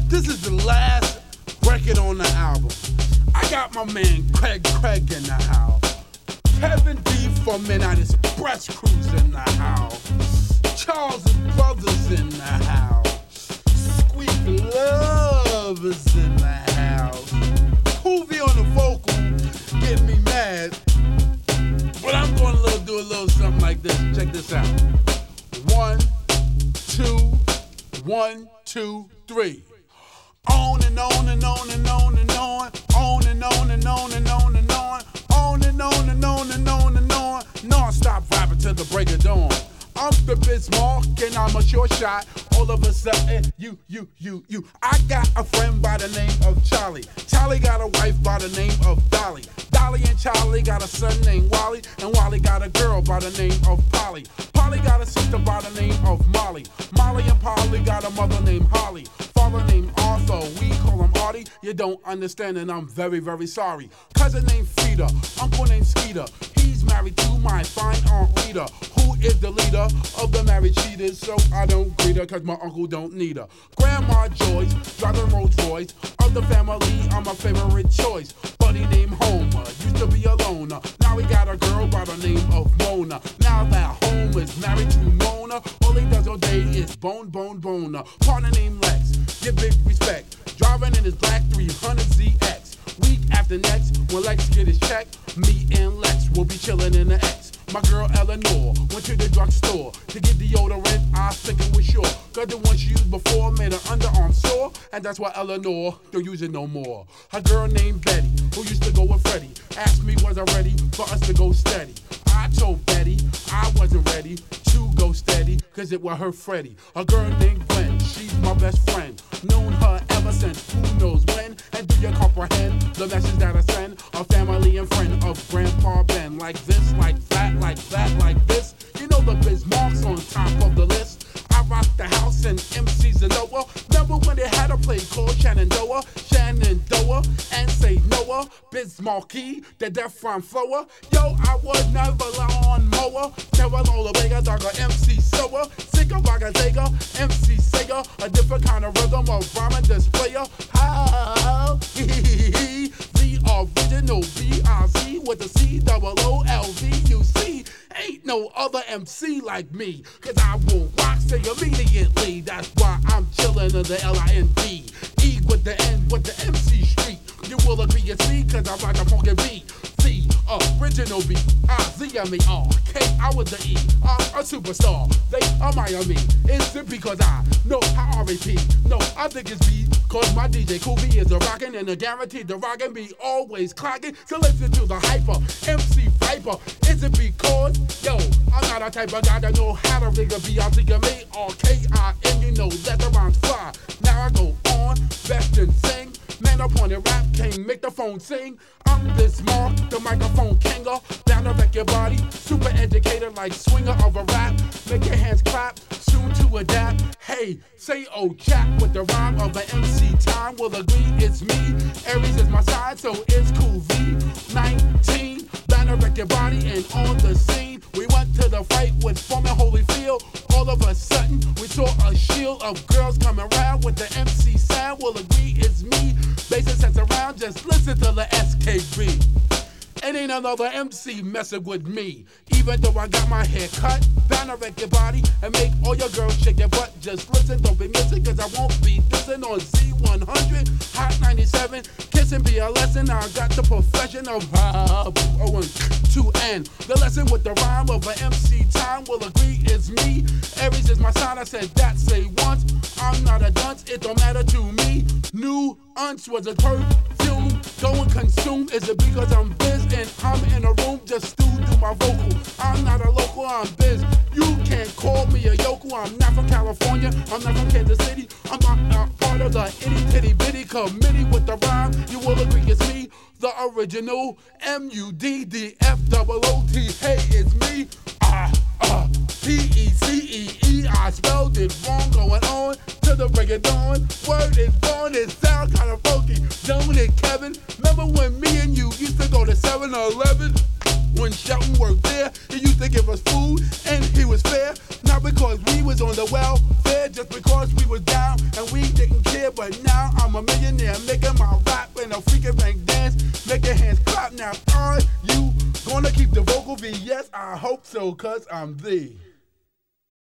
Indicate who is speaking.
Speaker 1: This is the last record on the album. I got my man Craig in the house. Kevin D from Midnight Express Cruise in the house. Charles' brothers in the house. Squeak Love is in the house. Hoovy on the vocal, get me mad. But I'm going to do a little something like this. Check this out. 1, 2, 1, 2, 3. On and on and on and on and on. On and on and on and on and on. On and on and on and on and on. Non-stop rapping till the break of dawn. I'm the Bismarck and I'm a sure shot. All of a sudden, you. I got a friend by the name of Charlie. Charlie got a wife by the name of Dolly. Dolly and Charlie got a son named Wally. And Wally got a girl by the name of Polly. Polly got a sister by the name of Molly. Molly and Polly got a mother named Holly. Father named Arthur, we call him Artie. You don't understand and I'm very, very sorry. Cousin named Frida, uncle named Skeeter. He's married to my fine Aunt Rita, who is the leader of the married cheaters. So I don't greet her cause my uncle don't need her. Grandma Joyce, driving Rolls Royce. Of the family, I'm a favorite choice. Buddy named Homer, used to be a loner. Now he got a girl by the name of Mona. Now that Homer is married to Mona, all he does all day is bone. Partner named Lex, give big respect. Driving in his black 300 ZX. Week after next, when Lex get his check, me and Lex will be chilling in the X. My girl Eleanor went to the drugstore to get deodorant. I think it was sure, cause the one she used before made her underarm sore, and that's why Eleanor don't use it no more. Her girl named Betty, who used to go with Freddie, asked me was I ready for us to go steady. I told Betty I wasn't ready to go steady, cause it was her Freddie. A girl named Gwen, she's my best friend. Known her ever since who knows when. And do you comprehend the message that I send? A family and friend of Grandpa Ben. Like this, like that, like that, like this. You know the Bismarck's on top of the list. I rock the house and MC's and Noah. Remember when they had a play called Shenandoah, and say Noah, Bismarcky, the Def Rhyme flower. Yo, I was never lawn mower. Never roll a bigger, darker MC sower. Sicker, rocker, taker, MC Sega. A different kind of rhythm of rhyming displayer. How? The original B-I-Z with the C-O-O-L-V-U-C. Ain't no other MC like me, cause I will rock say immediately. That's why I'm chillin' in the L-I-N-D. E with the N with the MC Street. You will agree it's me, cause I rock a funky beat. The original beat, I-Z-M-E-R-K, I with the E, I'm a superstar. They admire me, is it because I know how R.A.P. No, I think it's B, cause my DJ Kool B is a rockin' and a guaranteed to rockin' be always clockin'. So listen to the hyper, MC Viper. Is it because, yo, I'm not a type of guy that know how to rig a B-I-Z-M-E-R-K-I-N, you know that the rhymes fly. Now I go on, best and sing. Man up on the rap, can't make the phone sing. I'm Bismarck, the microphone kinger. Down to wreck your body, super educated like swinger of a rap. Make your hands clap, soon to adapt. Hey, say oh Jack with the rhyme of the MC time. Will agree it's me. Aries is my side, so it's Kool V. 19, down to wreck your body and on the scene. We went to the fight with Foreman Holyfield. All of a sudden, we saw a shield of girls coming around with the MC sound. Will agree it's me. Basis sets around, just listen to the SKB. It ain't another MC messing with me. Even though I got my hair cut, bound to wreck your body and make all your girls shake your butt. Just listen, don't be missing, cause I won't be dissing on Z100, Hot 97. Kissing be a lesson, I got the profession of to end. The lesson with the rhyme of an MC time will agree is me. Aries is my sign, I said that say once. I'm not a dunce, it don't matter to me. New unce was a perfume, go and consume. Is it because I'm biz and I'm in a room just to do my vocal? I'm not a local, I'm biz. You can't call me a yokel. I'm not from California, I'm not from Kansas City. I'm not part of the itty titty bitty committee with the rhyme. You will agree it's me, the original M-U-D-D-F-O-O-T. Hey, it's me. P-E-C-E-E. I spelled it wrong, going on to the break of dawn. Word is born, it sound kind of funky, don't it, Kevin? Remember when me and you used to go to 7-Eleven? When Shelton worked there, he used to give us food, and he was fair. Not because we was on the welfare, just because we was down and we didn't care. here, but now I'm a millionaire, making my rap in a freaking bank dance. Make your hands clap now. Are you gonna keep the vocal V? Yes, I hope so, cause I'm the